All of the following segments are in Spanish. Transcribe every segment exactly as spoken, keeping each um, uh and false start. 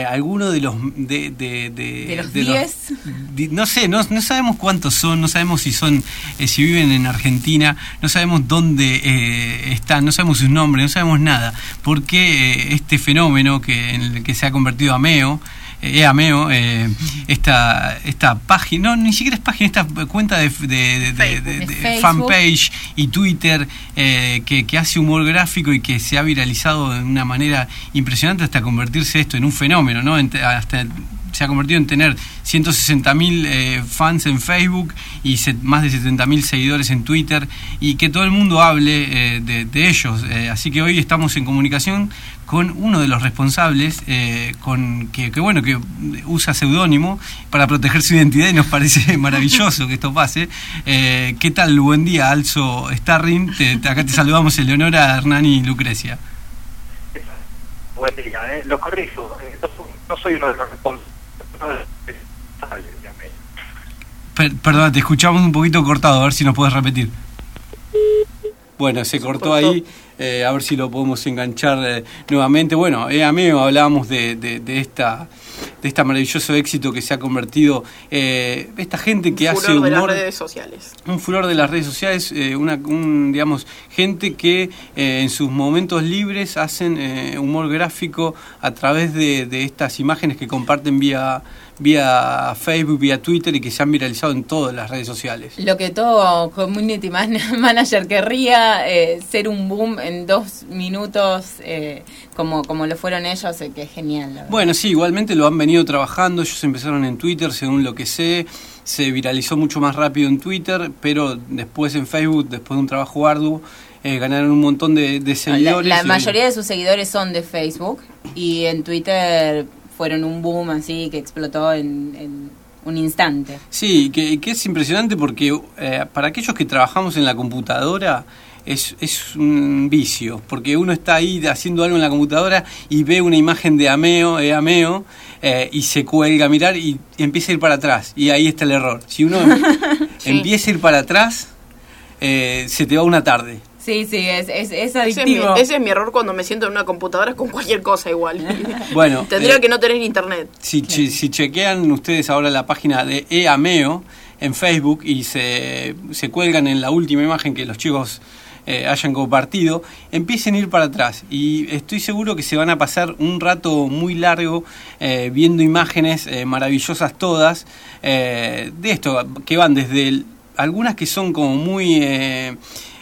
eh, alguno de los de de de, de los de diez los, no sé, no, no sabemos cuántos son, no sabemos si son eh, si viven en Argentina, no sabemos dónde eh, están, no sabemos sus nombres, no sabemos nada, porque eh, este fenómeno que en el que se ha convertido Ameo, eh, Ameo, eh, esta esta página, no, ni siquiera es página, esta cuenta de, de, de, de, de, de fanpage y Twitter eh, que, que hace humor gráfico y que se ha viralizado de una manera impresionante hasta convertirse esto en un fenómeno, ¿no? Hasta se ha convertido en tener ciento sesenta mil eh, fans en Facebook y set, más de setenta mil seguidores en Twitter, y que todo el mundo hable eh, de, de ellos. Eh, así que hoy estamos en comunicación con uno de los responsables, eh, con que, que bueno que usa seudónimo para proteger su identidad, y nos parece maravilloso que esto pase. Eh, ¿Qué tal? Buen día, Alzo Starring. Te, te, acá te saludamos, Eleonora, Hernán y Lucrecia. Buen día, ¿eh? Lo corrijo, no soy uno de los responsables. Per, perdón, te escuchamos un poquito cortado, a ver si nos puedes repetir. Bueno, se cortó ahí, eh, a ver si lo podemos enganchar eh, nuevamente. Bueno, eh, Ameo, hablábamos de, de, de esta de este maravilloso éxito que se ha convertido eh, esta gente que hace humor. Un furor de las redes sociales. Un furor de las redes sociales, eh, una, un, digamos, gente que eh, en sus momentos libres hacen eh, humor gráfico a través de, de estas imágenes que comparten vía vía Facebook, vía Twitter, y que se han viralizado en todas las redes sociales. Lo que todo community man- manager querría, eh, ser un boom en dos minutos, eh, como, como lo fueron ellos, eh, que es genial, la verdad. Bueno, sí, igualmente lo han venido trabajando. Ellos empezaron en Twitter, según lo que sé, se viralizó mucho más rápido en Twitter, pero después en Facebook, después de un trabajo arduo, eh, ganaron un montón de, de seguidores. La, la y, mayoría de sus seguidores son de Facebook, y en Twitter fueron un boom así que explotó en, en un instante. Sí, que, que es impresionante porque eh, para aquellos que trabajamos en la computadora es, es un vicio, porque uno está ahí haciendo algo en la computadora y ve una imagen de Ameo, eh, Ameo eh, y se cuelga a mirar y empieza a ir para atrás, y ahí está el error. Si uno sí. empieza a ir para atrás, eh, se te va una tarde. Sí, sí, es, es, es adictivo. Ese es, mi, ese es mi error cuando me siento en una computadora con cualquier cosa igual. Bueno, tendría eh, que no tener internet. Si, si, si chequean ustedes ahora la página de eAmeo en Facebook y se, se cuelgan en la última imagen que los chicos eh, hayan compartido, empiecen a ir para atrás, y estoy seguro que se van a pasar un rato muy largo eh, viendo imágenes eh, maravillosas todas, eh, de esto, que van desde el, algunas que son como muy... Eh,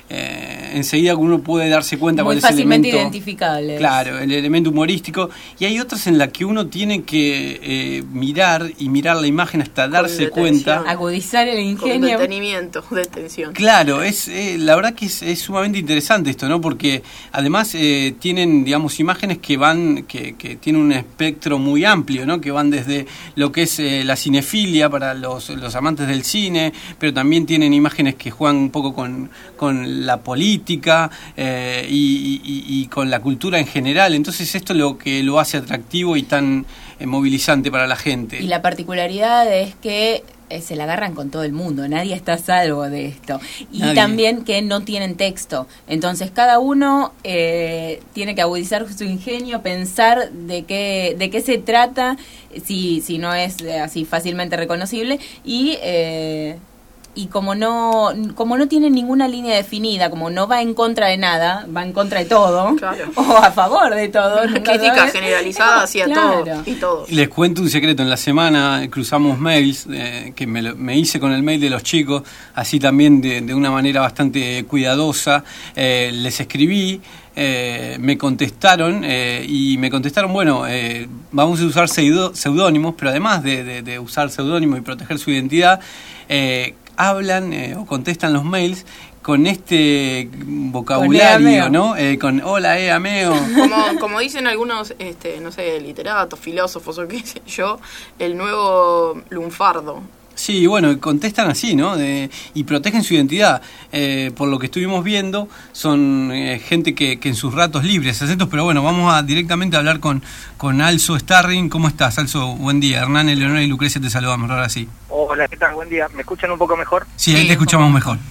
Eh, enseguida uno puede darse cuenta muy cuál es el elemento identificable. Claro, el elemento humorístico, y hay otras en las que uno tiene que eh, mirar y mirar la imagen hasta con darse cuenta, agudizar el ingenio, con detenimiento, detención. Claro, es eh, la verdad que es, es sumamente interesante esto, ¿no? Porque además eh, tienen, digamos, imágenes que van que, que tienen un espectro muy amplio, ¿no? Que van desde lo que es eh, la cinefilia para los, los amantes del cine, pero también tienen imágenes que juegan un poco con, con la política eh, y, y, y con la cultura en general. Entonces esto es lo que lo hace atractivo y tan eh, movilizante para la gente. Y la particularidad es que eh, se la agarran con todo el mundo, nadie está a salvo de esto. Y nadie. También que no tienen texto, entonces cada uno eh, tiene que agudizar su ingenio, pensar de qué de qué se trata, si, si no es así fácilmente reconocible, y... Eh, y como no como no tiene ninguna línea definida, como no va en contra de nada, va en contra de todo, claro. o a favor de todo. Una crítica generalizada hacia claro. todo y todos. Les cuento un secreto, en la semana cruzamos mails, eh, que me, me hice con el mail de los chicos, así también de, de una manera bastante cuidadosa, eh, les escribí, Eh, me contestaron eh, y me contestaron, bueno, eh, vamos a usar seudónimos, pero además de, de, de usar seudónimos y proteger su identidad, eh, hablan eh, o contestan los mails con este vocabulario, con ¿no? Eh, con hola, eh, ameo. Como, como dicen algunos, este, no sé, literatos, filósofos o qué sé yo, el nuevo lunfardo. Sí, bueno, contestan así, ¿no? De, y protegen su identidad. Eh, por lo que estuvimos viendo, son eh, gente que, que en sus ratos libres hace esto, pero bueno, vamos a directamente a hablar con, con Alzo Starring. ¿Cómo estás, Alzo? Buen día. Hernán, Eleonora y Lucrecia te saludamos, ahora sí. Hola, ¿qué tal? Buen día. ¿Me escuchan un poco mejor? Sí, ahí sí, te escuchamos mejor.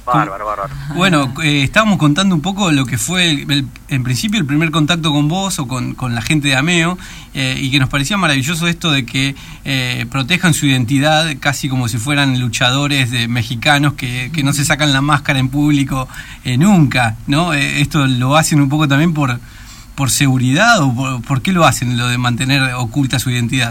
Bárbaro, bárbaro. Bueno, eh, estábamos contando un poco lo que fue, el, el, en principio, el primer contacto con vos o con, con la gente de Ameo, eh, y que nos parecía maravilloso esto de que eh, protejan su identidad casi como si fueran luchadores de mexicanos que, que no se sacan la máscara en público eh, nunca, ¿no? Eh, esto lo hacen un poco también por, por seguridad, o por, ¿por qué lo hacen, lo de mantener oculta su identidad?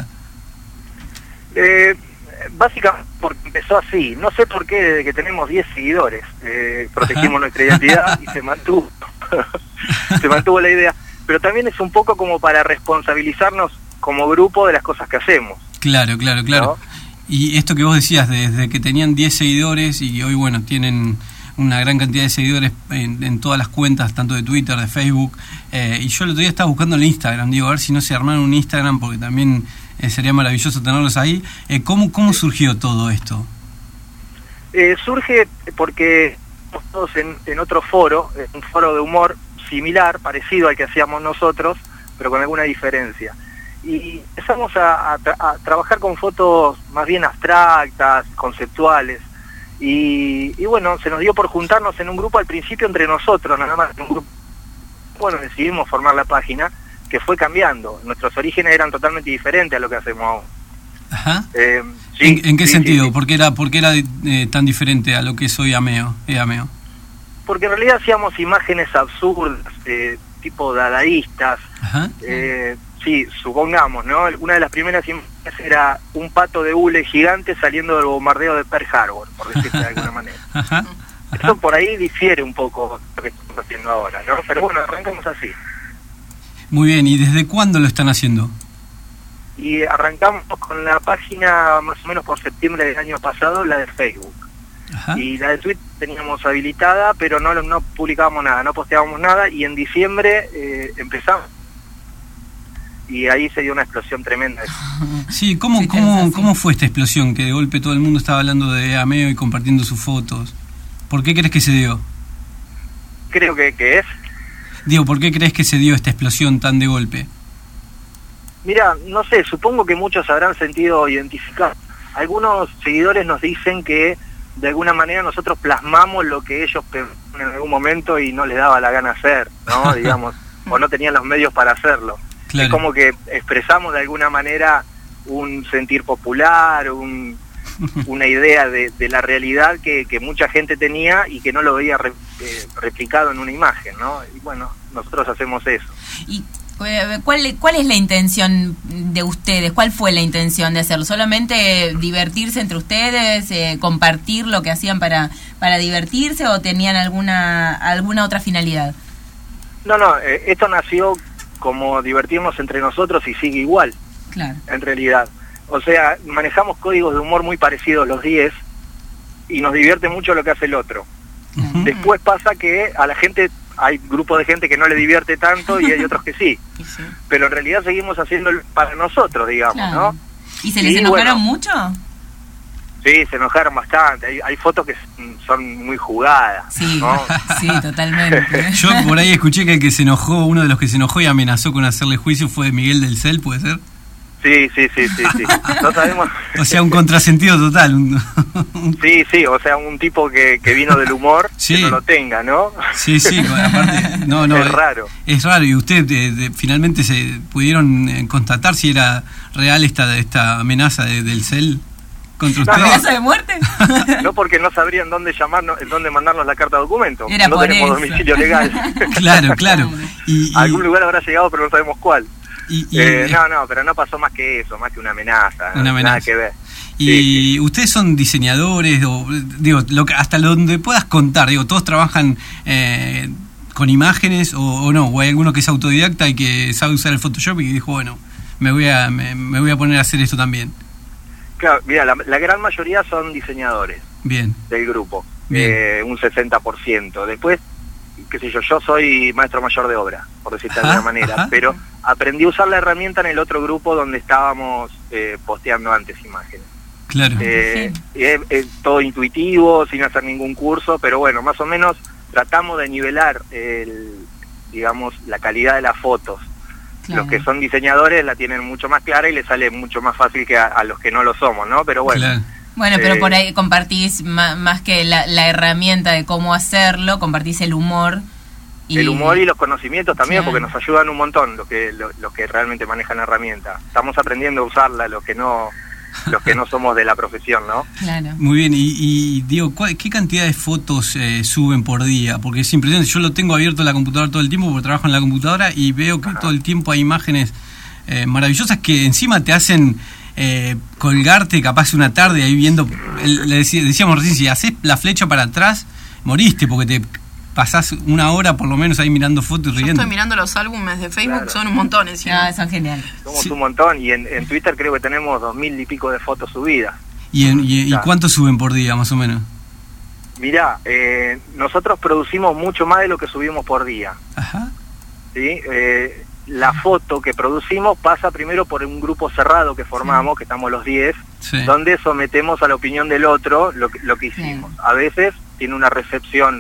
Eh... Básicamente porque empezó así, no sé por qué desde que tenemos diez seguidores eh, protegimos Ajá. nuestra identidad y se mantuvo, se mantuvo la idea, pero también es un poco como para responsabilizarnos como grupo de las cosas que hacemos. Claro, claro, claro. ¿No? Y esto que vos decías, desde que tenían diez seguidores y hoy, bueno, tienen una gran cantidad de seguidores en, en todas las cuentas, tanto de Twitter, de Facebook, eh, y yo el otro día estaba buscando el Instagram, digo, a ver si no se armaron un Instagram, porque también eh, sería maravilloso tenerlos ahí. Eh, ¿cómo, ¿Cómo surgió todo esto? Eh, surge porque estamos todos en, en otro foro, un foro de humor similar, parecido al que hacíamos nosotros, pero con alguna diferencia. Y empezamos a, a, tra a trabajar con fotos más bien abstractas, conceptuales. Y, y bueno, se nos dio por juntarnos en un grupo al principio entre nosotros, nada más en un grupo. Bueno, decidimos formar la página, que fue cambiando. Nuestros orígenes eran totalmente diferentes a lo que hacemos ahora. Ajá. Eh, sí, ¿En, ¿En qué sí, sentido? Sí, sí. ¿Por qué era, por qué era eh, tan diferente a lo que es hoy Ameo? Eh, Ameo? Porque en realidad hacíamos imágenes absurdas, eh, tipo dadaístas. Ajá. Eh, sí, supongamos, ¿no? Una de las primeras imágenes era un pato de hule gigante saliendo del bombardeo de Pearl Harbor, por decirlo de alguna manera. Ajá. Ajá. Eso por ahí difiere un poco lo que estamos haciendo ahora, ¿no? Pero bueno, arrancamos así. Muy bien, ¿y desde cuándo lo están haciendo? Y arrancamos con la página más o menos por septiembre del año pasado, la de Facebook. Ajá. Y la de Twitter teníamos habilitada, pero no, no publicábamos nada, no posteábamos nada, y en diciembre eh, empezamos. Y ahí se dio una explosión tremenda. Sí, ¿cómo, Sí, cómo, ¿cómo fue esta explosión? Que de golpe todo el mundo estaba hablando de Ameo y compartiendo sus fotos. ¿Por qué crees que se dio? Creo que, que es. Digo, ¿por qué crees que se dio esta explosión tan de golpe? Mira, no sé, supongo que muchos habrán sentido identificado. Algunos seguidores nos dicen que de alguna manera nosotros plasmamos lo que ellos pensaron en algún momento y no les daba la gana hacer, ¿no? Digamos, o no tenían los medios para hacerlo. Claro. Es como que expresamos de alguna manera un sentir popular, un, una idea de, de la realidad que, que mucha gente tenía y que no lo veía re, eh, replicado en una imagen, ¿no? Y bueno, nosotros hacemos eso. ¿Y eh, cuál, cuál es la intención de ustedes? ¿Cuál fue la intención de hacerlo? ¿Solamente divertirse entre ustedes, eh, compartir lo que hacían para, para divertirse, o tenían alguna, alguna otra finalidad? No, no, eh, esto nació como divertirnos entre nosotros y sigue igual, claro, en realidad. O sea, manejamos códigos de humor muy parecidos los diez y nos divierte mucho lo que hace el otro. Uh-huh. Después pasa que a la gente, hay grupos de gente que no le divierte tanto y hay otros que sí. sí. Pero en realidad seguimos haciéndolo para nosotros, digamos, Claro. ¿no? ¿Y se les Y enojaron bueno, mucho? Sí, se enojaron bastante. Hay, hay fotos que son muy jugadas, Sí, ¿no? sí, totalmente. Yo por ahí escuché que el que se enojó, uno de los que se enojó y amenazó con hacerle juicio fue Miguel del Cel, ¿puede ser? Sí, sí, sí, sí, sí. No sabemos. O sea, un contrasentido total. Un, un... Sí, sí, o sea, un tipo que, que vino del humor, sí. que no lo tenga, ¿no? Sí, sí, aparte, no, no. Es raro. Es raro, y ustedes de, de, finalmente se pudieron eh, constatar si era real esta esta amenaza de, del Cel contra ustedes. ¿Amenaza de muerte? No, porque no sabrían dónde llamarnos, dónde mandarnos la carta de documento. Era no por tenemos eso. domicilio legal. Claro, claro. Y, y, A algún lugar habrá llegado, pero no sabemos cuál. Y, y, eh, no, no, pero no pasó más que eso, más que una amenaza. Una amenaza. Nada que ver. Y sí, sí. ustedes son diseñadores, o digo, lo que, hasta donde puedas contar, digo, todos trabajan eh, con imágenes o, o no, o hay alguno que es autodidacta y que sabe usar el Photoshop y que dijo, bueno, me voy a me, me voy a poner a hacer esto también. Claro, mira, la, la gran mayoría son diseñadores. Bien. Del grupo, Bien. Eh, un sesenta por ciento. Después, qué sé yo, yo soy maestro mayor de obra, por decirte de Ajá, alguna manera, ajá. pero aprendí a usar la herramienta en el otro grupo donde estábamos eh, posteando antes imágenes. Claro. Eh, Sí. es, es todo intuitivo, sin hacer ningún curso, pero bueno, más o menos tratamos de nivelar el, digamos, la calidad de las fotos. Claro. Los que son diseñadores la tienen mucho más clara y les sale mucho más fácil que a, a los que no lo somos, ¿no? Pero bueno, Claro. Bueno, pero eh, por ahí compartís más, más que la, la herramienta de cómo hacerlo, compartís el humor. Y... El humor y los conocimientos también, sí. Porque nos ayudan un montón los que los, los que realmente manejan la herramienta. Estamos aprendiendo a usarla, los que no los que no somos de la profesión, ¿no? Claro. Muy bien, y, y digo, ¿qué cantidad de fotos eh, suben por día? Porque es impresionante, yo lo tengo abierto en la computadora todo el tiempo porque trabajo en la computadora y veo que Ajá. todo el tiempo hay imágenes eh, maravillosas que encima te hacen eh, colgarte capaz una tarde ahí viendo, el, le decíamos recién, si haces la flecha para atrás, moriste porque te pasás una hora por lo menos ahí mirando fotos y riendo. Yo estoy mirando los álbumes de Facebook, claro. Son un montón encima. Ah, son geniales. Somos sí. un montón y en, en Twitter creo que tenemos dos mil y pico de fotos subidas. ¿Y, en, y, ¿y cuánto suben por día más o menos? Mirá, eh, nosotros producimos mucho más de lo que subimos por día. Ajá. ¿Sí? Eh, la foto que producimos pasa primero por un grupo cerrado que formamos, sí. que estamos los diez, sí. donde sometemos a la opinión del otro lo que, lo que hicimos. Sí. A veces tiene una recepción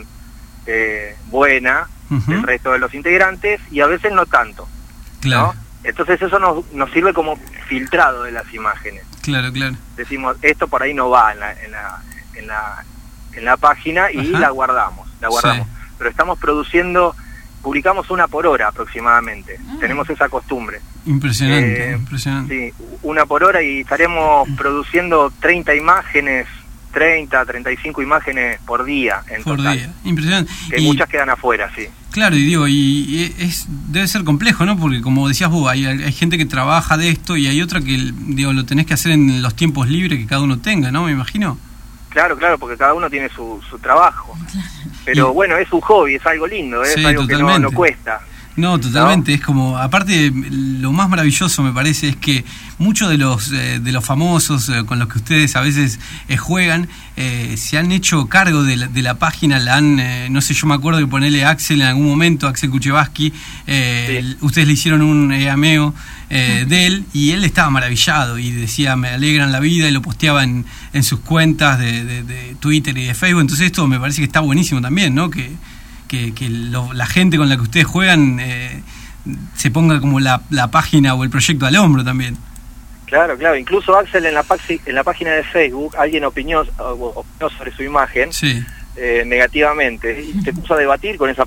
Eh, buena uh-huh. del resto de los integrantes y a veces no tanto, claro. ¿no? Entonces eso nos, nos sirve como filtrado de las imágenes. Claro, claro. Decimos, esto por ahí no va en la, en la, en la, en la página y uh-huh. la guardamos, la guardamos. Sí. Pero estamos produciendo, publicamos una por hora aproximadamente, uh-huh. tenemos esa costumbre. Impresionante, eh, impresionante. Sí, una por hora y estaremos produciendo treinta imágenes, treinta, treinta y cinco imágenes por día en por total. día, impresionante. Que y, muchas quedan afuera, sí. Claro, y digo, y es debe ser complejo, ¿no? Porque como decías vos, hay, hay gente que trabaja de esto y hay otra que, digo, lo tenés que hacer en los tiempos libres que cada uno tenga, ¿no? Me imagino. Claro, claro, porque cada uno tiene su, su trabajo. Pero y, bueno, es un hobby, es algo lindo, es sí, algo totalmente. que no, no cuesta. No, totalmente, ¿no? Es como, aparte, lo más maravilloso me parece es que muchos de los eh, de los famosos eh, con los que ustedes a veces eh, juegan, eh, se han hecho cargo de la, de la página, la han, eh, no sé, yo me acuerdo de ponerle Axel en algún momento, Axel Kuchevaski, eh, sí. ustedes le hicieron un eh, ameo eh, de él y él estaba maravillado y decía, me alegran la vida y lo posteaba en, en sus cuentas de, de, de Twitter y de Facebook, entonces esto me parece que está buenísimo también, ¿no? Que que, que lo, la gente con la que ustedes juegan eh, se ponga como la, la página o el proyecto al hombro también. Claro, claro, incluso Axel en la, en la página de Facebook, alguien opinó, opinó sobre su imagen sí. eh, negativamente y se puso a debatir con esa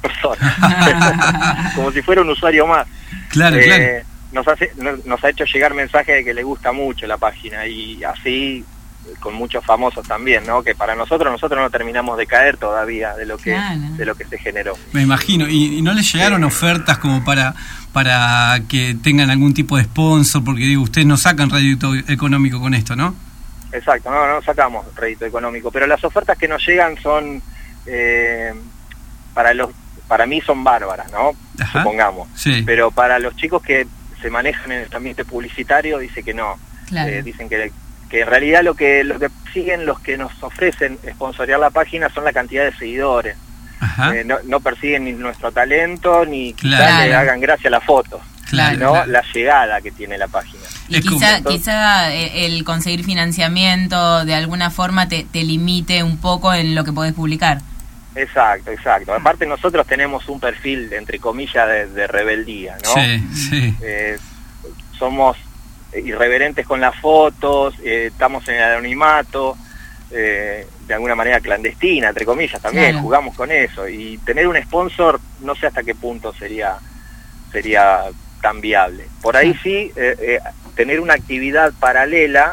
persona, como si fuera un usuario más. Claro, eh, claro. Nos, hace, nos, nos ha hecho llegar mensajes de que le gusta mucho la página y así con muchos famosos también, ¿no? Que para nosotros, nosotros no terminamos de caer todavía de lo que claro. de lo que se generó. Me imagino, ¿y, y no les llegaron sí. ofertas como para para que tengan algún tipo de sponsor? Porque digo, ustedes no sacan rédito económico con esto, ¿no? Exacto, no, no sacamos rédito económico, pero las ofertas que nos llegan son, eh, para los para mí son bárbaras, ¿no? Ajá. Supongamos. Sí. Pero para los chicos que se manejan en el ambiente publicitario, dice que no. Claro. Eh, dicen que que en realidad lo que lo que siguen los que nos ofrecen sponsorear la página son la cantidad de seguidores. Eh, no, no persiguen ni nuestro talento ni claro. quizás le hagan gracia las fotos, claro, sino claro. la llegada que tiene la página. Y quizá, entonces, quizá el conseguir financiamiento de alguna forma te, te limite un poco en lo que podés publicar. Exacto, exacto. Aparte nosotros tenemos un perfil, entre comillas, de, de rebeldía, ¿no? Sí, sí. Eh, somos irreverentes con las fotos, eh, estamos en el anonimato, eh, de alguna manera clandestina, entre comillas también, claro. jugamos con eso, y tener un sponsor no sé hasta qué punto sería sería tan viable. Por ahí sí, eh, eh, tener una actividad paralela,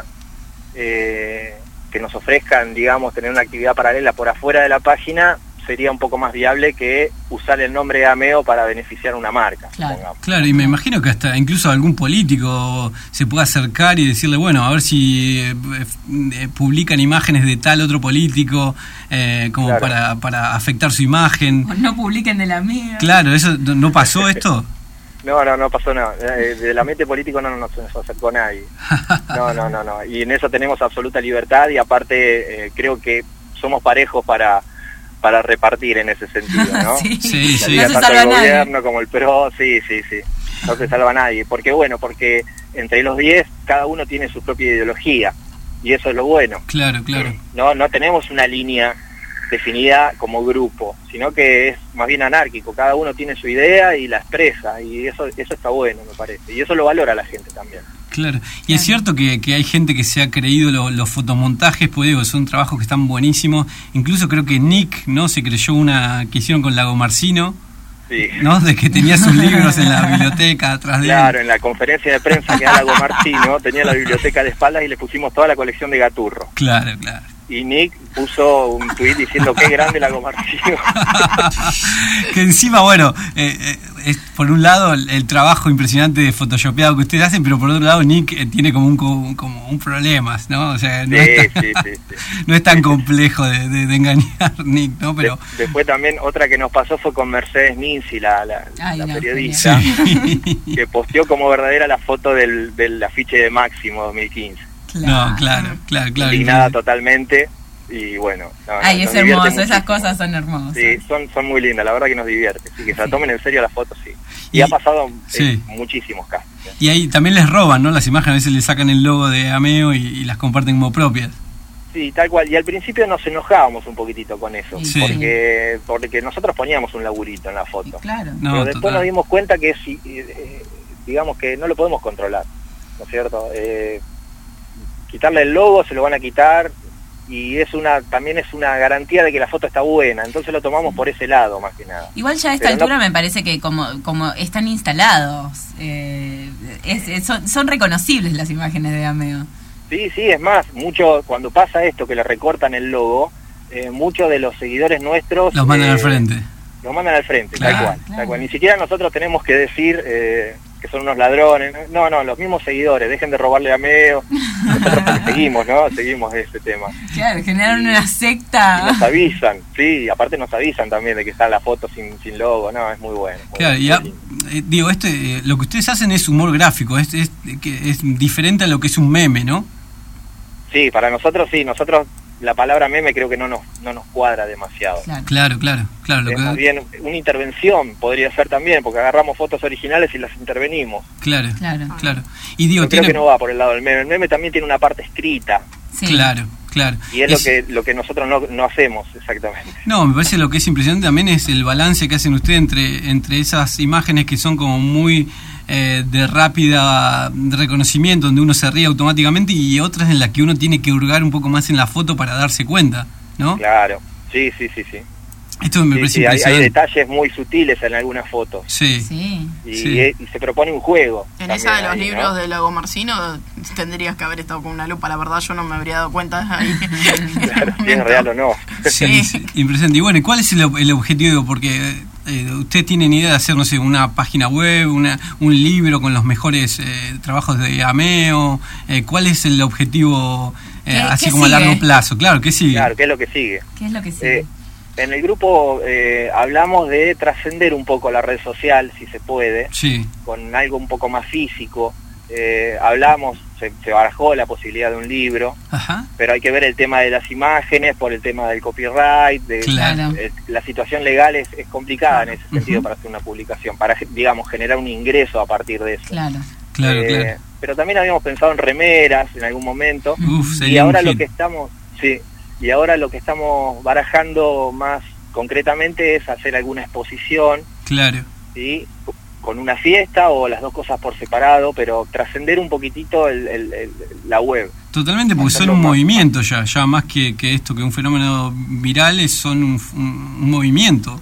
eh, que nos ofrezcan, digamos, tener una actividad paralela por afuera de la página, sería un poco más viable que usar el nombre de Ameo para beneficiar una marca. Claro, claro, y me imagino que hasta incluso algún político se pueda acercar y decirle, bueno, a ver si eh, eh, publican imágenes de tal otro político, eh, como claro. para, para afectar su imagen. O no publiquen de la mía. Claro, ¿eso no pasó esto? No, no, no pasó nada. Del ambiente político no nos acercó nadie. No, no, no, no. Y en eso tenemos absoluta libertad y aparte eh, creo que somos parejos para para repartir en ese sentido, ¿no? sí, sí, sí. No se salva el gobierno nadie. Como el P R O, sí, sí, sí. No se salva nadie. Porque bueno, porque entre los diez cada uno tiene su propia ideología y eso es lo bueno. Claro, claro. No, no tenemos una línea definida como grupo, sino que es más bien anárquico. Cada uno tiene su idea y la expresa y eso eso está bueno, me parece. Y eso lo valora la gente también. Claro, y es cierto que, que hay gente que se ha creído lo, los fotomontajes, pues digo, son trabajos que están buenísimos. Incluso creo que Nick, ¿no? Se creyó una que hicieron con Lago Marcino, sí, ¿no? De que tenía sus libros en la biblioteca atrás de él. Claro, en la conferencia de prensa que da Lago Marcino, tenía la biblioteca de espaldas y le pusimos toda la colección de Gaturro. Claro, claro. Y Nick puso un tuit diciendo qué grande Lago Marcino. Que encima, bueno, eh, eh, es por un lado el, el trabajo impresionante de photoshopeado que ustedes hacen, pero por otro lado Nick eh, tiene como un como, como un problema, ¿no? O sea, no, sí, es, tan, sí, sí, sí. no es tan complejo de, de, de engañar Nick, ¿no? Pero de, después también otra que nos pasó fue con Mercedes Ninzi, la, la, Ay, la no, periodista, sí, que posteó como verdadera la foto del, del afiche de Máximo dos mil quince. Claro. No, claro, claro, claro. Indignada totalmente. Y bueno, no, ay, nos, es nos hermoso, esas cosas son hermosas. Sí, son, son muy lindas, la verdad que nos divierte. Así que se la Sí. tomen en serio las fotos, sí. Y, Y- ha pasado sí. en muchísimos casos. ¿eh? Y ahí también les roban, ¿no? Las imágenes, a veces le sacan el logo de Ameo y, y las comparten como propias. Sí, tal cual. Y al principio nos enojábamos un poquitito con eso. Sí. Porque, porque nosotros poníamos un laburito en la foto. Claro. No, pero después total. nos dimos cuenta que, si, eh, digamos que no lo podemos controlar, ¿no es cierto? Eh, quitarle el logo, se lo van a quitar, y es una también es una garantía de que la foto está buena, entonces lo tomamos por ese lado más que nada. Igual ya a esta Pero altura no- me parece que como como están instalados, eh, es- es- son, son reconocibles las imágenes de Ameo. Sí, sí, es más, mucho cuando pasa esto que le recortan el logo, eh, muchos de los seguidores nuestros Los mandan eh, al frente. Los mandan al frente, Claro, tal cual, claro. tal cual. Ni siquiera nosotros tenemos que decir eh, que son unos ladrones. No, no, los mismos seguidores, dejen de robarle a Meo. Nosotros porque seguimos, ¿no? Seguimos ese tema. Claro, generaron una Y secta. nos avisan, sí, y aparte nos avisan también de que está la foto sin, sin logo, no, es muy bueno. Muy Claro, bueno, y a- muy lindo. eh, digo, este, eh, lo que ustedes hacen es humor gráfico, es, es, que es diferente a lo que es un meme, ¿no? Sí, para nosotros sí, nosotros la palabra meme creo que no nos, no nos cuadra demasiado. Claro. Claro, claro, claro. Lo Es más que, bien una intervención, podría ser también, porque agarramos fotos originales y las intervenimos. claro, Claro. claro. Y digo, Yo creo tiene, que no va por el lado del meme, el meme también tiene una parte escrita, Sí. claro, claro. y es, lo que lo que nosotros no, no hacemos exactamente. No, me parece lo que es impresionante también es el balance que hacen ustedes entre, entre esas imágenes que son como muy eh, de rápida reconocimiento, donde uno se ríe automáticamente, y otras en las que uno tiene que hurgar un poco más en la foto para darse cuenta, ¿no? Claro, sí, sí, sí, sí. Esto me Sí, parece sí, hay, hay impresionante. detalles muy sutiles en algunas fotos. Sí. Sí. Y, Sí. y se propone un juego. En también esa de los ahí, libros ¿no? de Lago Marcino tendrías que haber estado con una lupa, la verdad yo no me habría dado cuenta ahí. Claro, si es real o no. Sí, sí, impresionante. Y bueno, ¿y cuál es el, ob- el objetivo? Porque eh, ustedes tienen idea de hacer, no sé, una página web, una, un libro con los mejores eh, trabajos de Ameo. Eh, ¿Cuál es el objetivo eh, ¿Qué- así qué como a sigue? largo plazo? Claro, ¿qué sigue? Claro, ¿qué es lo que sigue? ¿Qué es lo que sigue? Eh, en el grupo eh, hablamos de trascender un poco la red social, si se puede, Sí, con algo un poco más físico. Eh, hablamos, se, se barajó la posibilidad de un libro, ajá, pero hay que ver el tema de las imágenes, por el tema del copyright, de, Claro. eh, la situación legal es, es complicada en ese sentido Ujú. para hacer una publicación, para, digamos, generar un ingreso a partir de eso. Claro. claro, Eh, claro. Pero también habíamos pensado en remeras en algún momento, Uf, y sería ahora un lo hit. que estamos, sí, y ahora lo que estamos barajando más concretamente es hacer alguna exposición, Claro. ¿sí? Con una fiesta o las dos cosas por separado, pero trascender un poquitito el, el- el- la web. Totalmente, porque son Hacerlo un más- movimiento ya, ya más que, que esto, que un fenómeno viral, es- son un, un- un movimiento.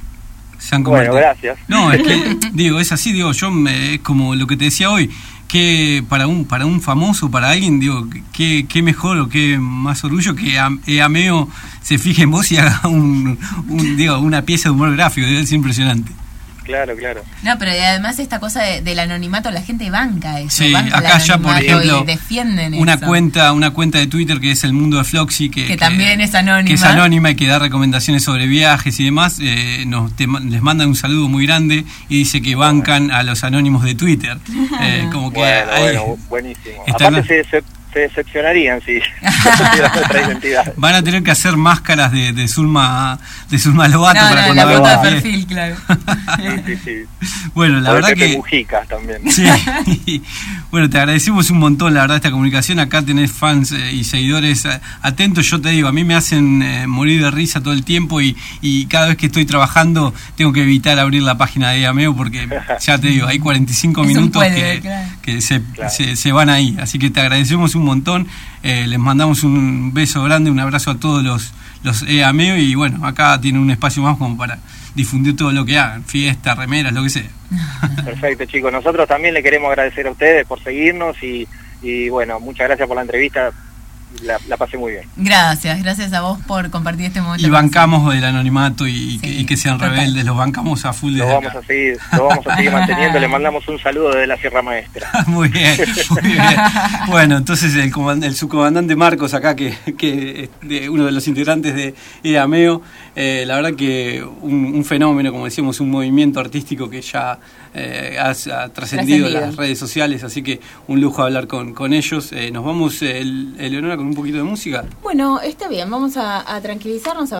Se han Bueno, convertido. gracias. No, es que, digo, es así, digo, yo me, es como lo que te decía hoy, que para un para un famoso, para alguien, digo, qué qué mejor o qué más orgullo que Am- eh, Ameo se fije en vos y haga un, un, digo, una pieza de humor gráfico, debe ser impresionante. Claro, claro. No, pero y además esta cosa de- del anonimato, la gente banca eso. Sí, banca el acá ya, por anonimato ejemplo, y defienden una eso. cuenta una cuenta de Twitter que es El Mundo de Floxy, que, Que también es anónima. que es anónima y que da recomendaciones sobre viajes y demás, eh, nos te ma- les mandan un saludo muy grande y dice que bancan a los anónimos de Twitter. Eh, como que Bueno, hay- bueno, buenísimo. Está Aparte bien. se, se, se decepcionarían si no tuviera nuestra identidad. van a tener que hacer máscaras de, de Zulma de Zulma Lobato No, para no, cuando la vean foto de la piel. perfil, claro. Sí, sí, sí. Bueno, la O de verdad Pepe que Mujica también. sí. Bueno, te agradecemos un montón, la verdad, esta comunicación. Acá tenés fans eh, y seguidores eh, atentos. Yo te digo, a mí me hacen eh, morir de risa todo el tiempo y, y cada vez que estoy trabajando tengo que evitar abrir la página de Ameo porque, ya te digo, hay cuarenta y cinco Es un minutos puede, que, claro. que se, Claro. se, se van ahí. Así que te agradecemos un montón, eh, les mandamos un beso grande, un abrazo a todos los, los EAMEO y bueno, acá tienen un espacio más como para difundir todo lo que hagan, fiestas, remeras, lo que sea. Perfecto, chicos. Nosotros también le queremos agradecer a ustedes por seguirnos y, y bueno, muchas gracias por la entrevista. La, la pasé muy bien. Gracias, gracias a vos por compartir este momento. Y bancamos el anonimato y, Sí, que, y que sean total. rebeldes, los bancamos a full Lo desde vamos acá. a seguir, lo vamos a seguir manteniendo. Le mandamos un saludo desde la Sierra Maestra. Muy bien, muy bien. Bueno, entonces el, comand- el subcomandante Marcos acá, que, que es de uno de los integrantes de EAMEO, eh, la verdad que un, un fenómeno, como decíamos, un movimiento artístico que ya eh, ha, ha trascendido Trascendido. las redes sociales, así que un lujo hablar con, con ellos. Eh, nos vamos, eh, Eleonora, con un poquito de música. Bueno, está bien, vamos a, a tranquilizarnos. A